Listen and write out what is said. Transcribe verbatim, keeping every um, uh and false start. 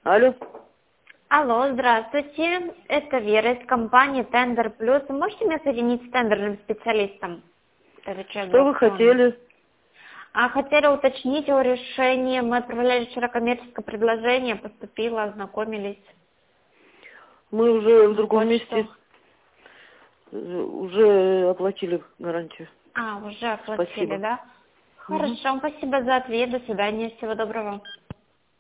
Алло. Алло, здравствуйте. Это Вера из компании Тендер Плюс. Вы можете меня соединить с тендерным специалистом? Это человек Что вы аукциона. хотели? А хотели уточнить о решении. Мы отправляли вчера коммерческое предложение, поступило, ознакомились. Мы уже в другом Почту. месте э, уже оплатили гарантию. А, уже оплатили, Спасибо. да? Мгм. Хорошо, спасибо за ответ. До свидания. Всего доброго.